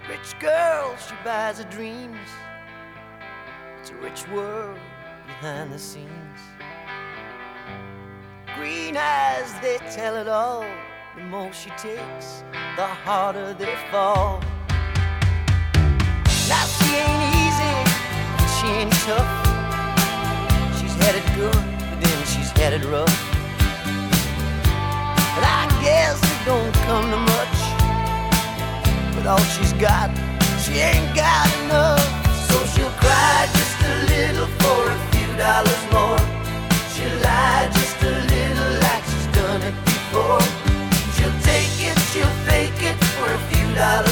Rich girl, she buys her dreams. It's a rich world behind the scenes. Green eyes, they tell it all. The more she takes, the harder they fall. Now she ain't easy, and she ain't tough. She's headed good, but then she's headed rough. But I guess it don't come to much. With all she's got, she ain't got enough. So she'll cry just a little for a few dollars more. She'll lie just a little like she's done it before. She'll take it, she'll fake it for a few dollars